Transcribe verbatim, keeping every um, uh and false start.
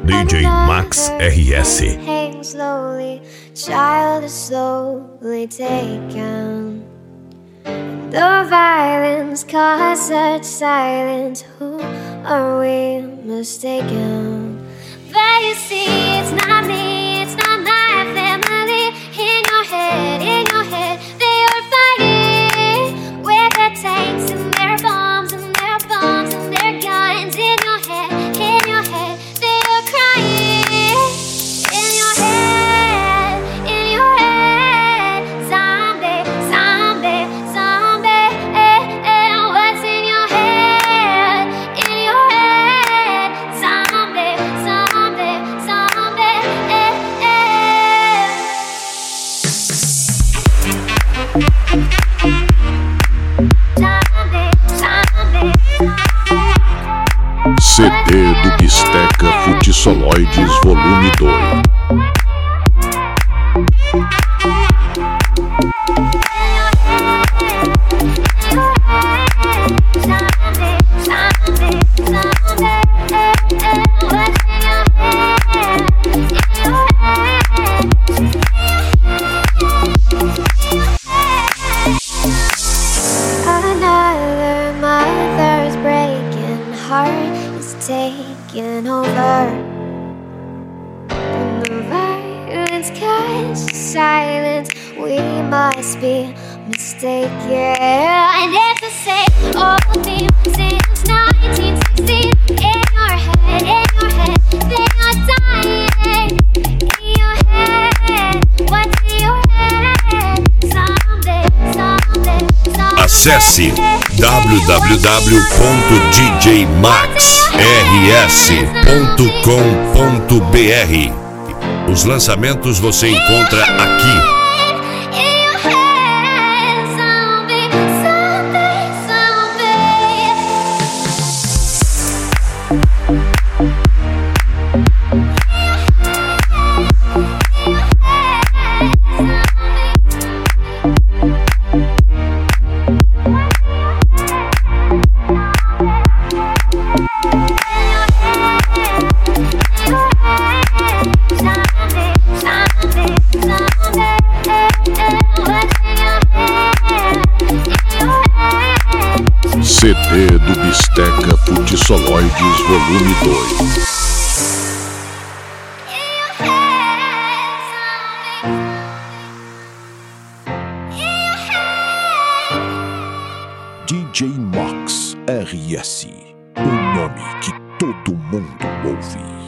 D J Max R S. Hang slowly, child is slowly taken. The violence caused such silence. Who are we mistaken? But you see, it's not me, it's not my family. In your head, in your head, they are fighting with their tanks and their bombs and their bombs and their guns. In your head, in your head, they are crying. In your head, in your head, zombie, zombie, zombie. Eh, eh, what's in your head? In your head, zombie, zombie, zombie. Eh, eh. Zombie, zombie. C D do Bisteca Futsoloides Volume dois. Another mother's breaking heart is taking over. And the violence casts silence. We must be mistaken. And it's the same old theme since nineteen sixteen. In your head, in your head, they are dying. In your head, what's in your head? Someday, someday, someday. Acesse w w w ponto d j max r s ponto com ponto b r. Os lançamentos você encontra aqui. C D do Bisteca Futsoloides Volume dois. D J Max R S, o nome que todo mundo ouve.